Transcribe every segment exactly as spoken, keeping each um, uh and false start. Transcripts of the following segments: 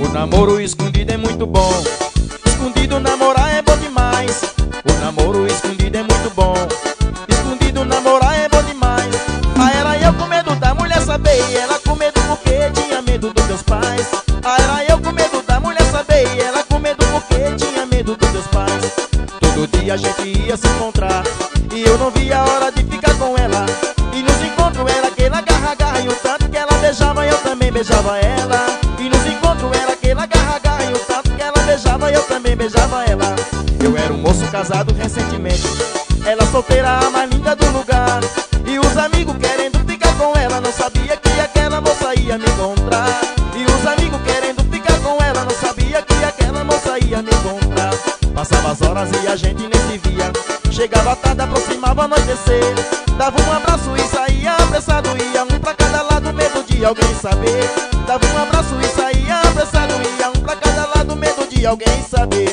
namoro escondido é muito bom. Escondido namorar é bom demais. O namoro escondido é muito bom. Escondido namorar é bom demais. Ah, era eu com medo da mulher saber, e ela com medo porque tinha medo dos meus pais. Ah, era eu com medo da mulher saber, e ela com medo porque tinha medo dos meus pais. Todo dia a gente ia se encontrar e eu não via a hora de ficar com ela. E nos encontros era aquele agarra-agarra, e o tanto que ela beijava eu também beijava ela. E nos encontros era aquele agarra-agarra, e o tanto que ela beijava eu também beijava ela. Eu era um moço casado recentemente, ela solteira, a mais linda do lugar. E os amigos querendo ficar com ela, não sabia que aquela moça ia me encontrar. E os amigos querendo ficar com ela, não sabia que aquela moça ia me encontrar. Passava as horas e a gente nem se via. Chegava tarde, aproximava anoitecer. Dava um abraço e saía apressado, ia um pra cada lado, medo de alguém saber. Dava um abraço e saía apressado, ia um pra cada lado, medo de alguém saber.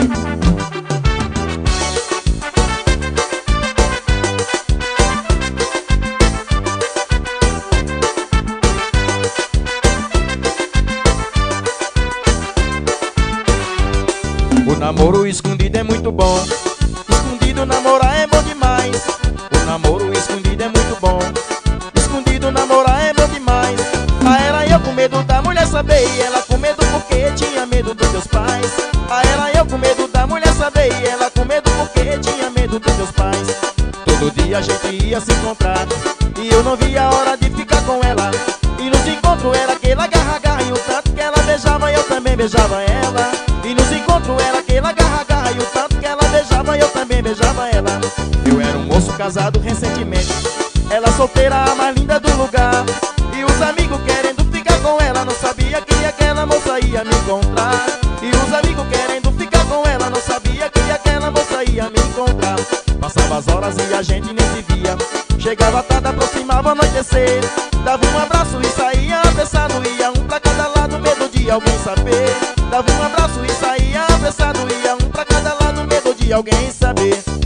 O namoro escondido é muito bom. Escondido namorar é bom demais. O namoro escondido é muito bom. Escondido namorar é bom demais. Ah, era eu com medo da mulher saber, e ela com medo porque tinha medo dos meus pais. Ah, era eu com medo da mulher saber, e ela com medo porque tinha medo dos meus pais. Todo dia a gente ia se encontrar e eu não via a hora de ficar com ela. E nos encontros era aquele agarra-agarra, e o tanto que ela beijava eu também beijava ela. E nos encontros era aquele agarra-agarra, e o tanto que ela beijava eu também beijava ela. Eu era um moço casado recentemente, ela solteira, a mais linda do lugar. E os amigos querendo ficar com ela, não sabia que aquela moça ia me encontrar. E os amigos querendo ficar com ela, não sabia que aquela moça ia me encontrar. Passava as horas e a gente nem se via. Chegava tarde, aproximava anoitecer. Dava um abraço e saía apressado, ia um pra cada lado, medo de alguém saber. Dava um abraço e saía apressado, ia um pra cada lado, medo de alguém saber.